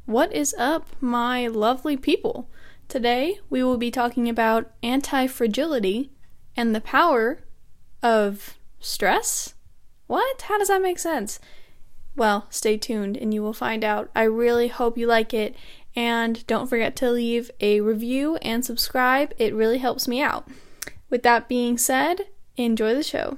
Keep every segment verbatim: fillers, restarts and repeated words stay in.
What is up, my lovely people? Today, we will be talking about anti-fragility and the power of stress? What? How does that make sense? Well, stay tuned and you will find out. I really hope you like it, and don't forget to leave a review and subscribe. It really helps me out. With that being said, enjoy the show.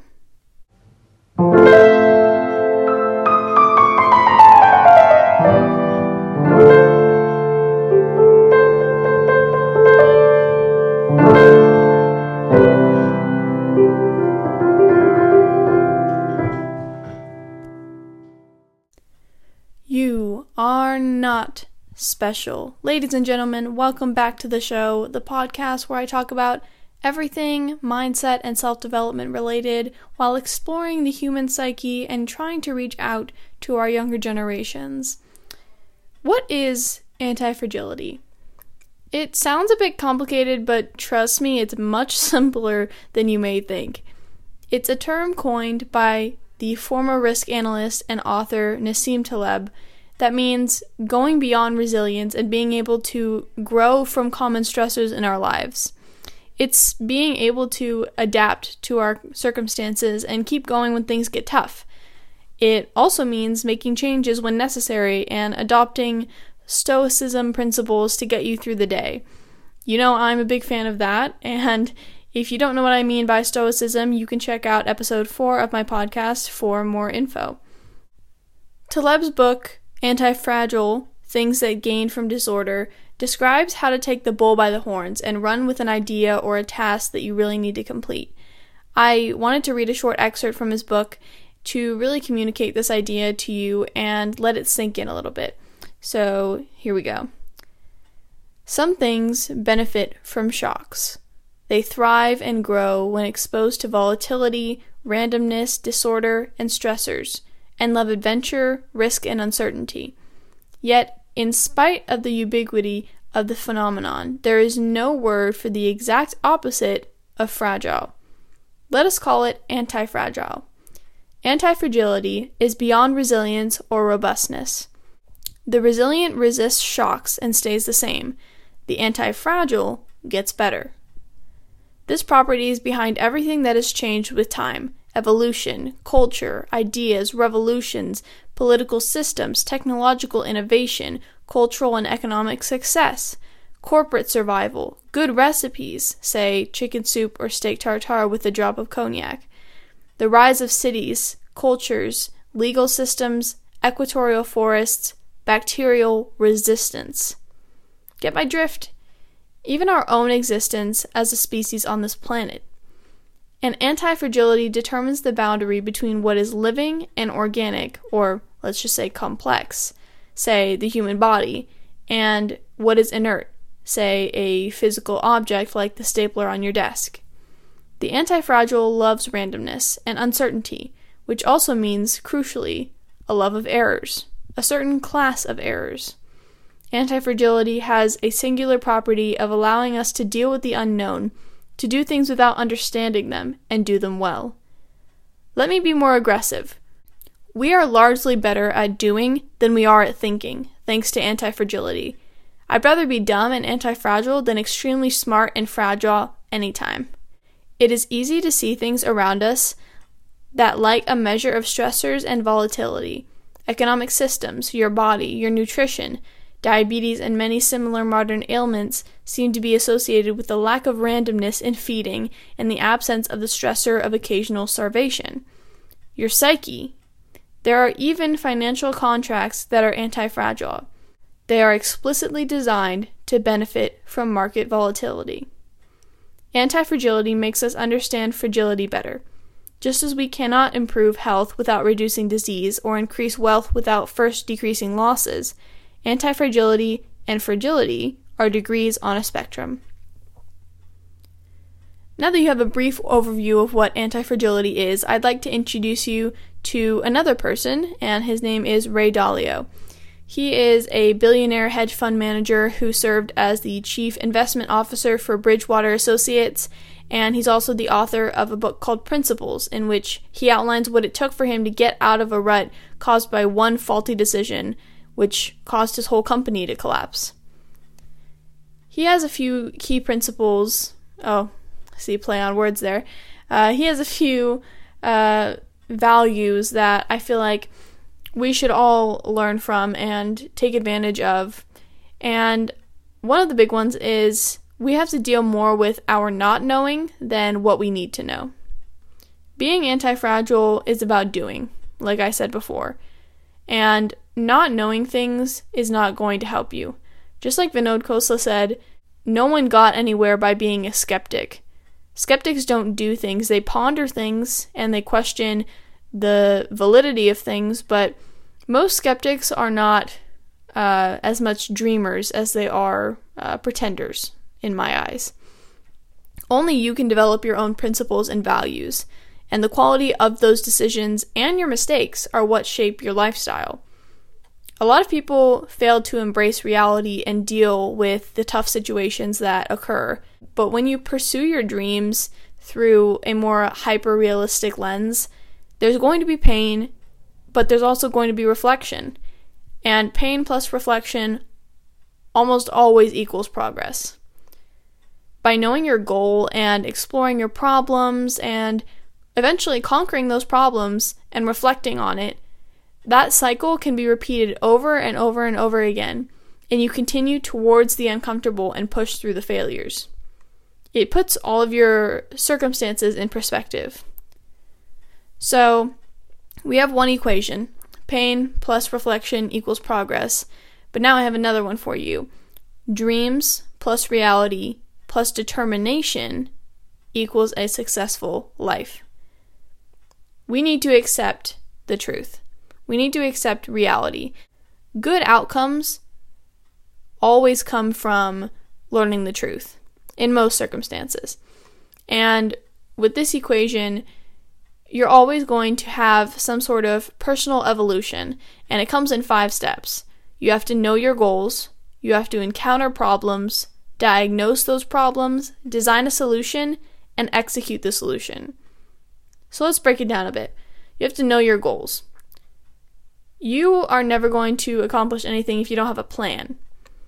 You are not special. Ladies and gentlemen, welcome back to the show, the podcast where I talk about everything mindset and self-development related while exploring the human psyche and trying to reach out to our younger generations. What is anti-fragility? It sounds a bit complicated, but trust me, it's much simpler than you may think. It's a term coined by the former risk analyst and author Nassim Taleb that means going beyond resilience and being able to grow from common stressors in our lives. It's being able to adapt to our circumstances and keep going when things get tough. It also means making changes when necessary and adopting stoicism principles to get you through the day. You know, I'm a big fan of that, and if you don't know what I mean by stoicism, you can check out episode four of my podcast for more info. Taleb's book, Anti-Fragile: Things That Gain from Disorder, describes how to take the bull by the horns and run with an idea or a task that you really need to complete. I wanted to read a short excerpt from his book to really communicate this idea to you and let it sink in a little bit. So, here we go. Some things benefit from shocks. They thrive and grow when exposed to volatility, randomness, disorder, and stressors, and love adventure, risk, and uncertainty. Yet, in spite of the ubiquity of the phenomenon, there is no word for the exact opposite of fragile. Let us call it anti-fragile. Anti-fragility is beyond resilience or robustness. The resilient resists shocks and stays the same. The anti-fragile gets better. This property is behind everything that has changed with time: evolution, culture, ideas, revolutions, political systems, technological innovation, cultural and economic success, corporate survival, good recipes, say chicken soup or steak tartare with a drop of cognac, the rise of cities, cultures, legal systems, equatorial forests, bacterial resistance. Get my drift? Even our own existence as a species on this planet. And anti-fragility determines the boundary between what is living and organic, or let's just say complex, say the human body, and what is inert, say a physical object like the stapler on your desk. The anti-fragile loves randomness and uncertainty, which also means, crucially, a love of errors, a certain class of errors. Anti-fragility has a singular property of allowing us to deal with the unknown, to do things without understanding them, and do them well. Let me be more aggressive. We are largely better at doing than we are at thinking, thanks to anti-fragility. I'd rather be dumb and anti-fragile than extremely smart and fragile anytime. It is easy to see things around us that like a measure of stressors and volatility. Economic systems, your body, your nutrition, diabetes, and many similar modern ailments seem to be associated with the lack of randomness in feeding and the absence of the stressor of occasional starvation. Your psyche. There are even financial contracts that are anti-fragile. They are explicitly designed to benefit from market volatility. Anti-fragility makes us understand fragility better. Just as we cannot improve health without reducing disease or increase wealth without first decreasing losses, anti-fragility and fragility are degrees on a spectrum. Now that you have a brief overview of what anti-fragility is, I'd like to introduce you to another person, and his name is Ray Dalio. He is a billionaire hedge fund manager who served as the chief investment officer for Bridgewater Associates, and he's also the author of a book called Principles, in which he outlines what it took for him to get out of a rut caused by one faulty decision, which caused his whole company to collapse. He has a few key principles. Oh, see, play on words there. Uh, he has a few uh, values that I feel like we should all learn from and take advantage of. And one of the big ones is we have to deal more with our not knowing than what we need to know. Being anti-fragile is about doing, like I said before. And not knowing things is not going to help you. Just like Vinod Khosla said, no one got anywhere by being a skeptic. Skeptics don't do things. They ponder things and they question the validity of things, but most skeptics are not uh, as much dreamers as they are uh, pretenders, in my eyes. Only you can develop your own principles and values, and the quality of those decisions and your mistakes are what shape your lifestyle. A lot of people fail to embrace reality and deal with the tough situations that occur, but when you pursue your dreams through a more hyper-realistic lens, there's going to be pain, but there's also going to be reflection. And pain plus reflection almost always equals progress. By knowing your goal and exploring your problems and eventually conquering those problems and reflecting on it, that cycle can be repeated over and over and over again, and you continue towards the uncomfortable and push through the failures. It puts all of your circumstances in perspective. So, we have one equation, pain plus reflection equals progress, but now I have another one for you. Dreams plus reality plus determination equals a successful life. We need to accept the truth. We need to accept reality. Good outcomes always come from learning the truth, in most circumstances. And with this equation, you're always going to have some sort of personal evolution, and it comes in five steps. You have to know your goals, you have to encounter problems, diagnose those problems, design a solution, and execute the solution. So let's break it down a bit. You have to know your goals. You are never going to accomplish anything if you don't have a plan.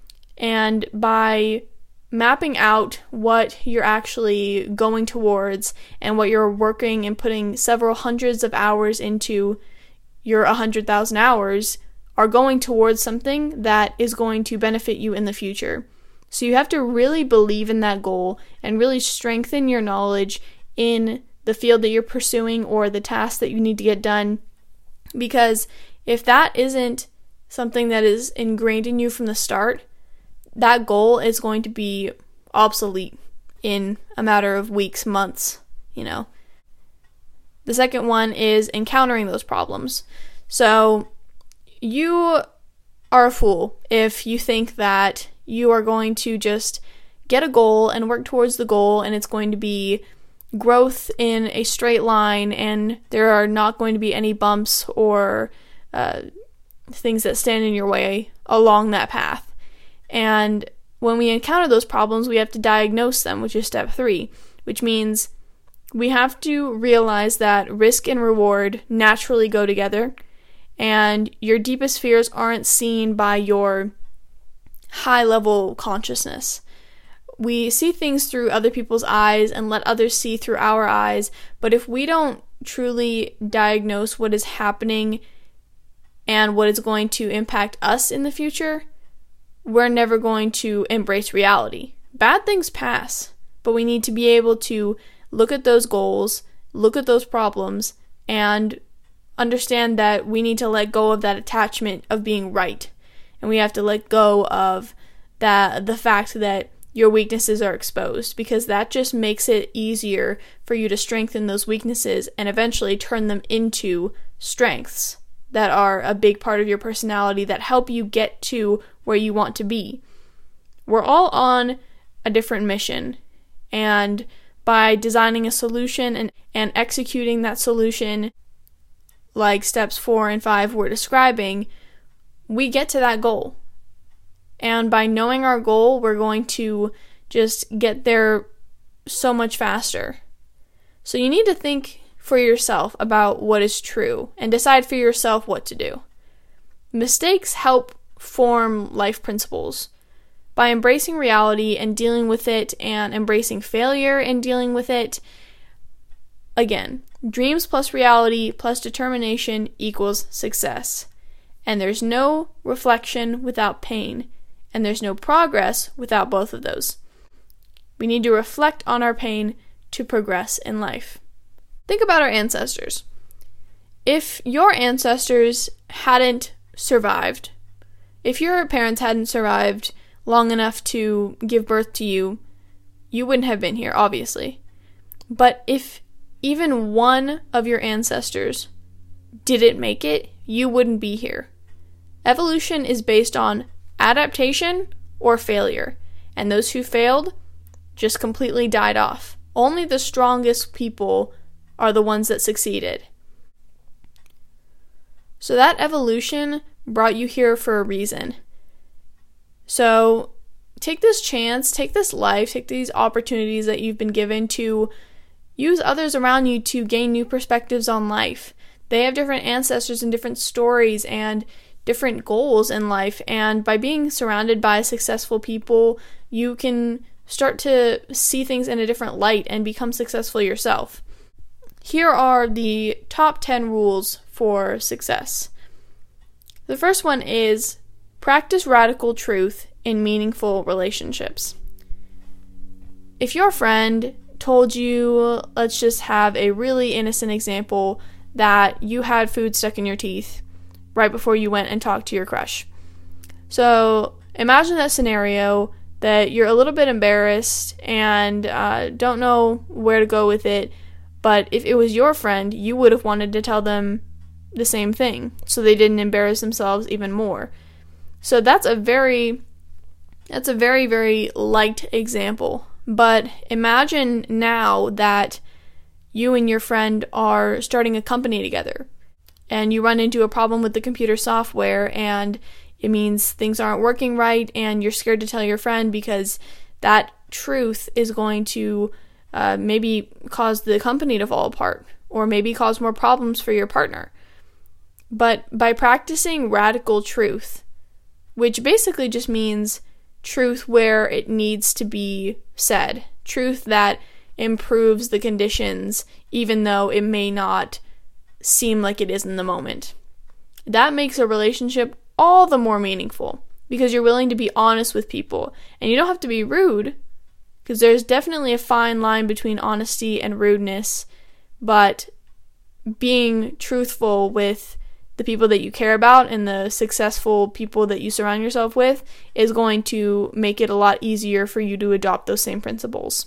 And by mapping out what you're actually going towards and what you're working and putting several hundreds of hours into, your one hundred thousand hours are going towards something that is going to benefit you in the future. So you have to really believe in that goal and really strengthen your knowledge in the field that you're pursuing or the task that you need to get done. Because if that isn't something that is ingrained in you from the start, that goal is going to be obsolete in a matter of weeks, months, you know. The second one is encountering those problems. So you are a fool if you think that you are going to just get a goal and work towards the goal and it's going to be growth in a straight line and there are not going to be any bumps or uh, things that stand in your way along that path. And when we encounter those problems, we have to diagnose them, which is step three, which means we have to realize that risk and reward naturally go together, and your deepest fears aren't seen by your high-level consciousness. We see things through other people's eyes and let others see through our eyes, but if we don't truly diagnose what is happening and what is going to impact us in the future, we're never going to embrace reality. Bad things pass, but we need to be able to look at those goals, look at those problems, and understand that we need to let go of that attachment of being right. And we have to let go of that the fact that your weaknesses are exposed, because that just makes it easier for you to strengthen those weaknesses and eventually turn them into strengths that are a big part of your personality that help you get to where you want to be. We're all on a different mission, and by designing a solution and, and executing that solution, like steps four and five we're describing, we get to that goal. And by knowing our goal, we're going to just get there so much faster. So you need to think for yourself about what is true and decide for yourself what to do. Mistakes help form life principles. By embracing reality and dealing with it, and embracing failure and dealing with it, again, dreams plus reality plus determination equals success. And there's no reflection without pain, and there's no progress without both of those. We need to reflect on our pain to progress in life. Think about our ancestors. If your ancestors hadn't survived, if your parents hadn't survived long enough to give birth to you, you wouldn't have been here, obviously. But if even one of your ancestors didn't make it, you wouldn't be here. Evolution is based on adaptation or failure, and those who failed just completely died off. Only the strongest people are the ones that succeeded. So that evolution brought you here for a reason. So take this chance, take this life, take these opportunities that you've been given to use others around you to gain new perspectives on life. They have different ancestors and different stories and different goals in life, and by being surrounded by successful people, you can start to see things in a different light and become successful yourself. Here are the top ten rules for success. The first one is practice radical truth in meaningful relationships. If your friend told you, let's just have a really innocent example, that you had food stuck in your teeth right before you went and talked to your crush. So imagine that scenario, that you're a little bit embarrassed and uh, don't know where to go with it, but if it was your friend, you would have wanted to tell them the same thing so they didn't embarrass themselves even more. So that's a very that's a very very light example, but imagine now that you and your friend are starting a company together and you run into a problem with the computer software, and it means things aren't working right, and you're scared to tell your friend because that truth is going to uh, maybe cause the company to fall apart, or maybe cause more problems for your partner. But by practicing radical truth, which basically just means truth where it needs to be said, truth that improves the conditions even though it may not seem like it is in the moment, that makes a relationship all the more meaningful, because you're willing to be honest with people, and you don't have to be rude, because there's definitely a fine line between honesty and rudeness, but being truthful with the people that you care about and the successful people that you surround yourself with is going to make it a lot easier for you to adopt those same principles.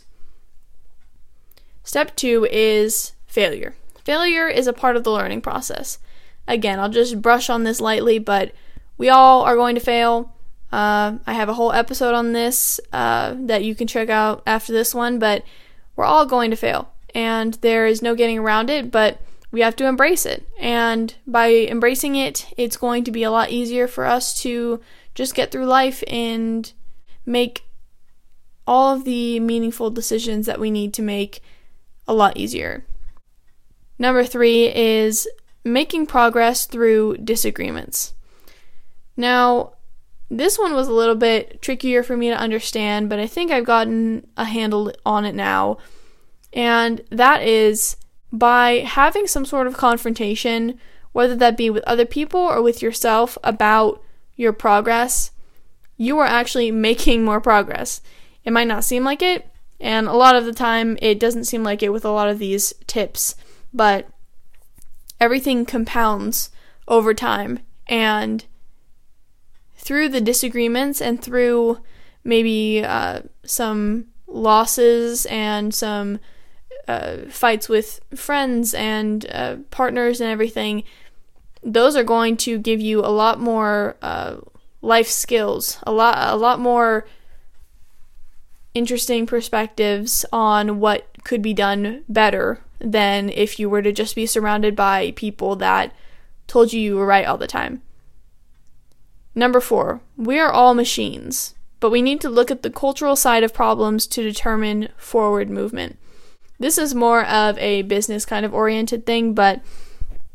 Step two is failure. Failure is a part of the learning process. Again, I'll just brush on this lightly, but we all are going to fail. Uh, I have a whole episode on this uh, that you can check out after this one, but we're all going to fail, and there is no getting around it, but we have to embrace it. And by embracing it, it's going to be a lot easier for us to just get through life and make all of the meaningful decisions that we need to make a lot easier. Number three is making progress through disagreements. Now, this one was a little bit trickier for me to understand, but I think I've gotten a handle on it now. And that is by having some sort of confrontation, whether that be with other people or with yourself, about your progress, you are actually making more progress. It might not seem like it, and a lot of the time it doesn't seem like it with a lot of these tips, but everything compounds over time, and through the disagreements and through maybe uh, some losses and some uh, fights with friends and uh, partners and everything, those are going to give you a lot more uh, life skills, a lot, a lot more interesting perspectives on what could be done better than if you were to just be surrounded by people that told you you were right all the time. Number four, we are all machines, but we need to look at the cultural side of problems to determine forward movement. This is more of a business kind of oriented thing, but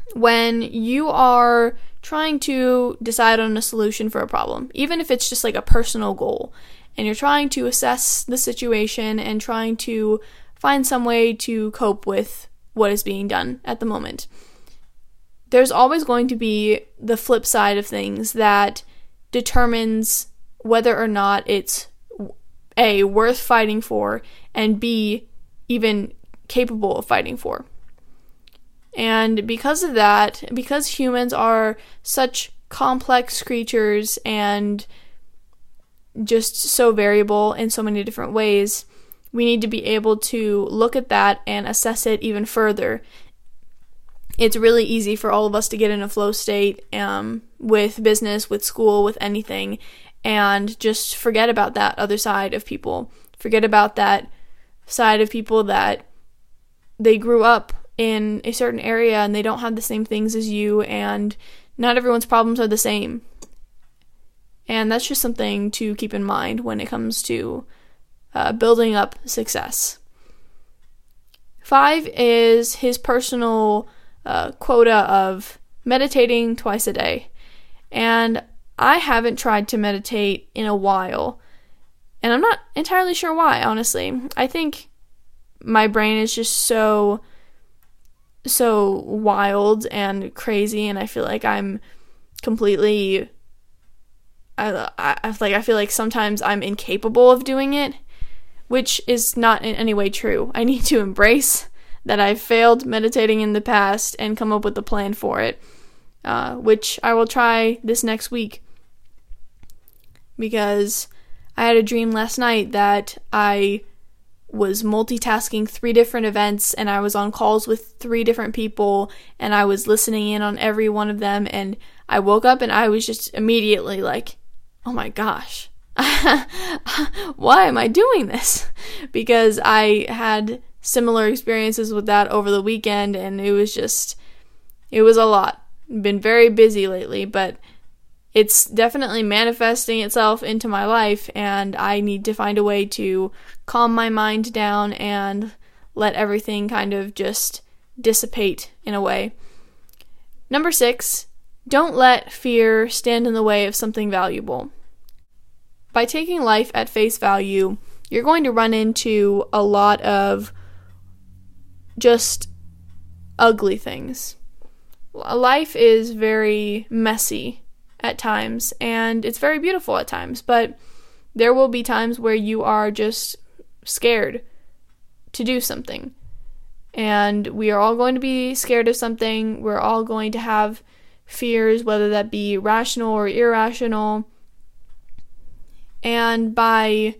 when you are trying to decide on a solution for a problem, even if it's just like a personal goal, and you're trying to assess the situation and trying to find some way to cope with what is being done at the moment, there's always going to be the flip side of things that determines whether or not it's A, worth fighting for, and B, even capable of fighting for. And because of that, because humans are such complex creatures and just so variable in so many different ways, we need to be able to look at that and assess it even further. It's really easy for all of us to get in a flow state um, with business, with school, with anything, and just forget about that other side of people. Forget about that side of people that they grew up in a certain area and they don't have the same things as you, and not everyone's problems are the same. And that's just something to keep in mind when it comes to uh, building up success. Five is his personal uh, quota of meditating twice a day. And I haven't tried to meditate in a while, and I'm not entirely sure why, honestly. I think my brain is just so so wild and crazy, and I feel like I'm completely I, I like I feel like sometimes I'm incapable of doing it, which is not in any way true. I need to embrace that I've failed meditating in the past and come up with a plan for it, uh, which I will try this next week, because I had a dream last night that I was multitasking three different events, and I was on calls with three different people, and I was listening in on every one of them, and I woke up and I was just immediately like, oh my gosh, why am I doing this? Because I had similar experiences with that over the weekend, and it was just, it was a lot. Been very busy lately, but it's definitely manifesting itself into my life, and I need to find a way to calm my mind down and let everything kind of just dissipate in a way. Number six, don't let fear stand in the way of something valuable. By taking life at face value, you're going to run into a lot of just ugly things. Life is very messy at times, and it's very beautiful at times, but there will be times where you are just scared to do something. And we are all going to be scared of something. We're all going to have fears, whether that be rational or irrational. And by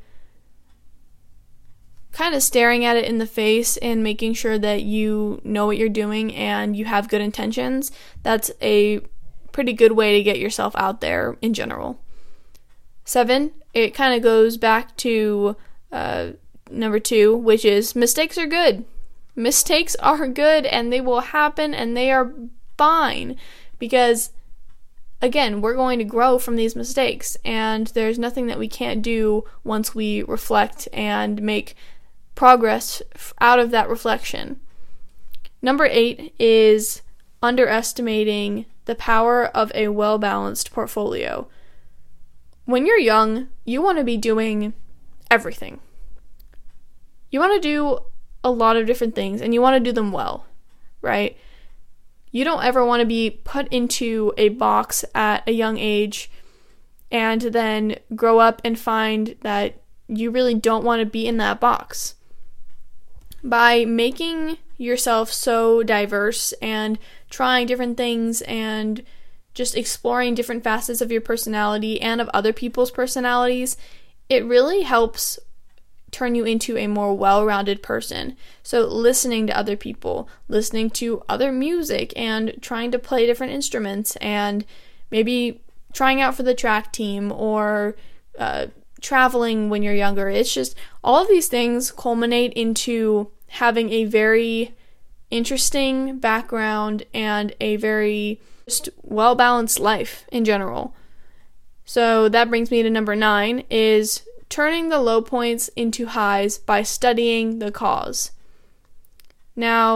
kind of staring at it in the face and making sure that you know what you're doing and you have good intentions, that's a pretty good way to get yourself out there in general. Seven, it kind of goes back to uh, number two, which is mistakes are good. Mistakes are good, and they will happen, and they are fine, because again, we're going to grow from these mistakes, and there's nothing that we can't do once we reflect and make progress out of that reflection. Number eight is underestimating the power of a well-balanced portfolio. When you're young, you want to be doing everything. You want to do a lot of different things, and you want to do them well, right? You don't ever want to be put into a box at a young age and then grow up and find that you really don't want to be in that box. By making yourself so diverse and trying different things and just exploring different facets of your personality and of other people's personalities, it really helps turn you into a more well-rounded person. So listening to other people, listening to other music, and trying to play different instruments, and maybe trying out for the track team, or uh, traveling when you're younger. It's just, all of these things culminate into having a very interesting background and a very just well-balanced life in general. So that brings me to number nine, is turning the low points into highs by studying the cause. Now,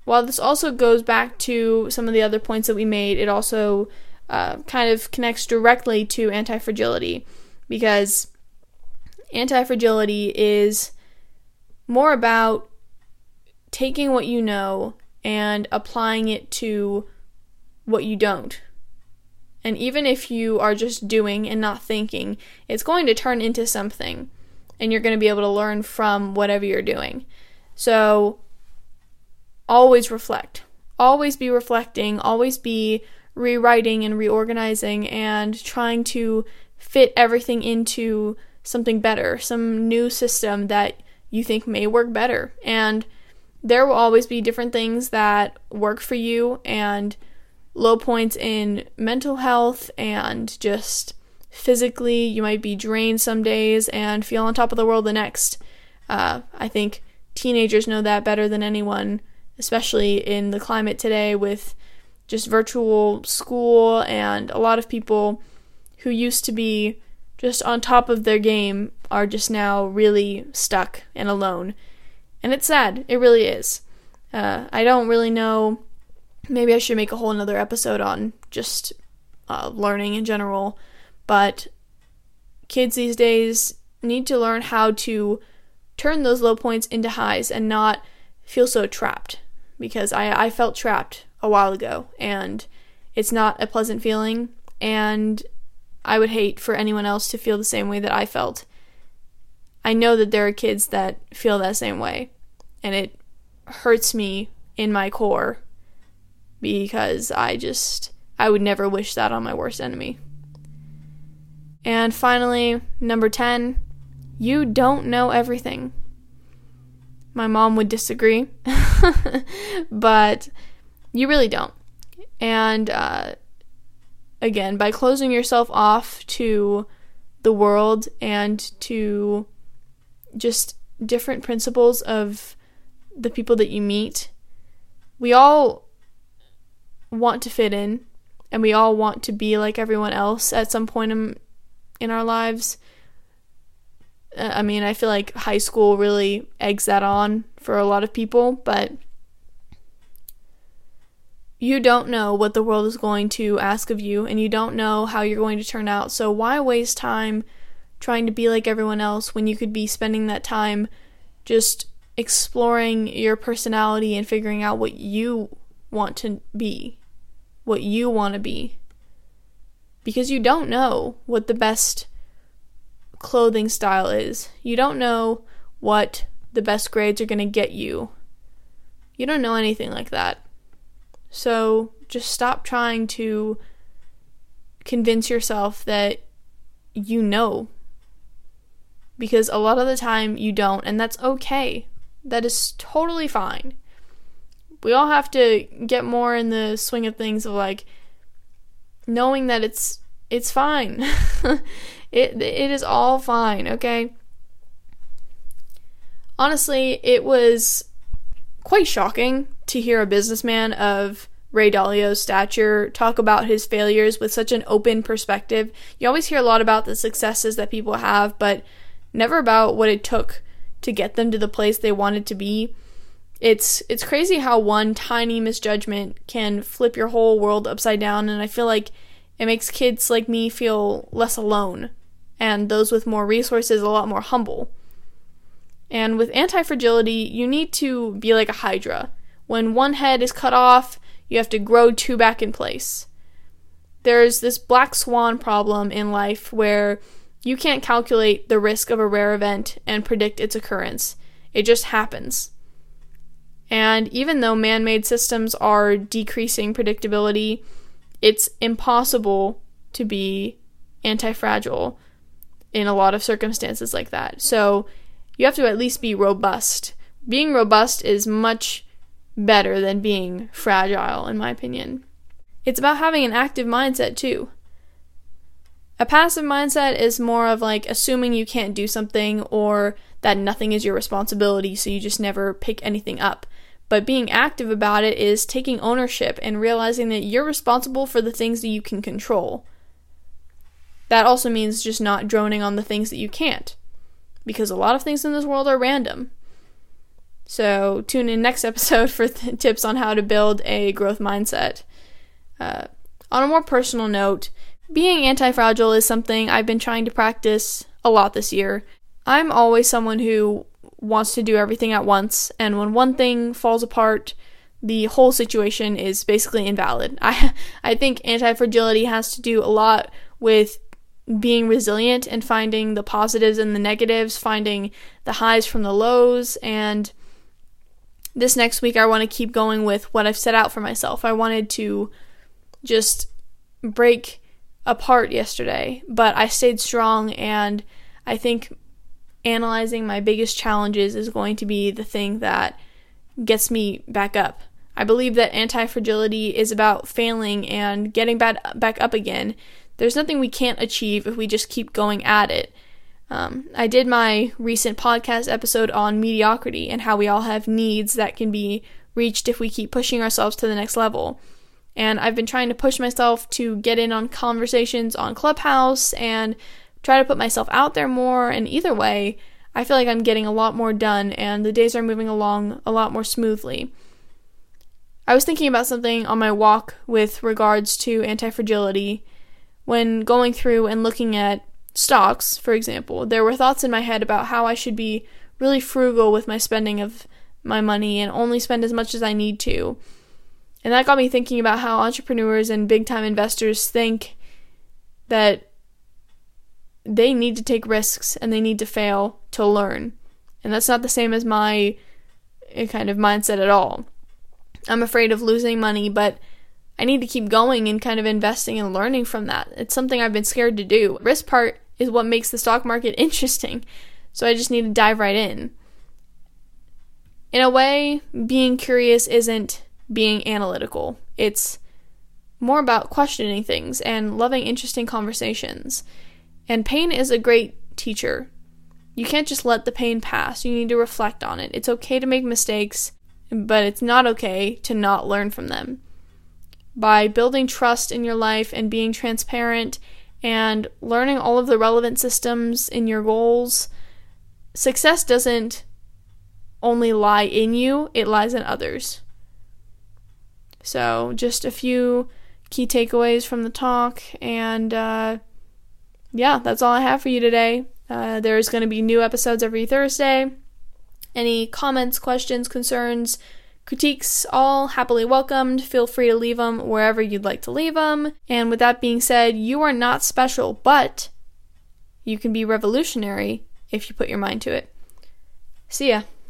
while this also goes back to some of the other points that we made, it also uh, kind of connects directly to anti-fragility, because anti-fragility is more about taking what you know and applying it to what you don't. And even if you are just doing and not thinking, it's going to turn into something, and you're going to be able to learn from whatever you're doing. So always reflect. Always be reflecting. Always be rewriting and reorganizing and trying to fit everything into something better, some new system that you think may work better. And there will always be different things that work for you, and low points in mental health and just physically. You might be drained some days and feel on top of the world the next. Uh, I think teenagers know that better than anyone, especially in the climate today with just virtual school, and a lot of people who used to be just on top of their game are just now really stuck and alone. And it's sad. It really is. Uh, I don't really know. Maybe I should make a whole another episode on just uh, learning in general. But kids these days need to learn how to turn those low points into highs and not feel so trapped. Because I, I felt trapped a while ago, and it's not a pleasant feeling, and I would hate for anyone else to feel the same way that I felt. I know that there are kids that feel that same way, and it hurts me in my core, because I just, I would never wish that on my worst enemy. And finally, number ten, you don't know everything. My mom would disagree, but you really don't. And uh, again, by closing yourself off to the world and to just different principles of the people that you meet, we all want to fit in, and we all want to be like everyone else at some point in, in our lives. I mean, I feel like high school really eggs that on for a lot of people, but you don't know what the world is going to ask of you, and you don't know how you're going to turn out, so why waste time trying to be like everyone else when you could be spending that time just exploring your personality and figuring out what you want to be, what you want to be? Because you don't know what the best clothing style is. You don't know what the best grades are going to get you. You don't know anything like that. So just stop trying to convince yourself that you know. Because a lot of the time you don't, and that's okay. That is totally fine. We all have to get more in the swing of things of like knowing that it's it's fine. It it is all fine, okay? Honestly, it was quite shocking to hear a businessman of Ray Dalio's stature talk about his failures with such an open perspective. You always hear a lot about the successes that people have, but never about what it took to get them to the place they wanted to be. It's it's crazy how one tiny misjudgment can flip your whole world upside down, and I feel like it makes kids like me feel less alone, and those with more resources a lot more humble. And with anti-fragility, you need to be like a hydra. When one head is cut off, you have to grow two back in place. There's this black swan problem in life where you can't calculate the risk of a rare event and predict its occurrence. It just happens. And even though man-made systems are decreasing predictability, it's impossible to be anti-fragile in a lot of circumstances like that. So you have to at least be robust. Being robust is much better than being fragile, in my opinion. It's about having an active mindset, too. A passive mindset is more of like assuming you can't do something or that nothing is your responsibility, so you just never pick anything up. But being active about it is taking ownership and realizing that you're responsible for the things that you can control. That also means just not droning on the things that you can't, because a lot of things in this world are random. So tune in next episode for th- tips on how to build a growth mindset. Uh, on a more personal note, being anti-fragile is something I've been trying to practice a lot this year. I'm always someone who wants to do everything at once, and when one thing falls apart, the whole situation is basically invalid. I I think anti-fragility has to do a lot with being resilient and finding the positives and the negatives, finding the highs from the lows, and this next week I want to keep going with what I've set out for myself. I wanted to just break apart yesterday, but I stayed strong, and I think analyzing my biggest challenges is going to be the thing that gets me back up. I believe that anti-fragility is about failing and getting back back up again. There's nothing we can't achieve if we just keep going at it. Um, I did my recent podcast episode on mediocrity and how we all have needs that can be reached if we keep pushing ourselves to the next level. And I've been trying to push myself to get in on conversations on Clubhouse and try to put myself out there more. And either way, I feel like I'm getting a lot more done and the days are moving along a lot more smoothly. I was thinking about something on my walk with regards to anti-fragility. When going through and looking at stocks, for example, there were thoughts in my head about how I should be really frugal with my spending of my money and only spend as much as I need to. And that got me thinking about how entrepreneurs and big-time investors think that they need to take risks and they need to fail to learn. And that's not the same as my kind of mindset at all. I'm afraid of losing money, but I need to keep going and kind of investing and learning from that. It's something I've been scared to do. Risk part is what makes the stock market interesting. So I just need to dive right in. In a way, being curious isn't being analytical. It's more about questioning things and loving interesting conversations. And pain is a great teacher. You can't just let the pain pass. You need to reflect on it. It's okay to make mistakes, but it's not okay to not learn from them. By building trust in your life and being transparent and learning all of the relevant systems in your goals, success doesn't only lie in you, it lies in others. So just a few key takeaways from the talk, and uh, yeah, that's all I have for you today. Uh, there's going to be new episodes every Thursday. Any comments, questions, concerns, critiques, all happily welcomed. Feel free to leave them wherever you'd like to leave them. And with that being said, you are not special, but you can be revolutionary if you put your mind to it. See ya.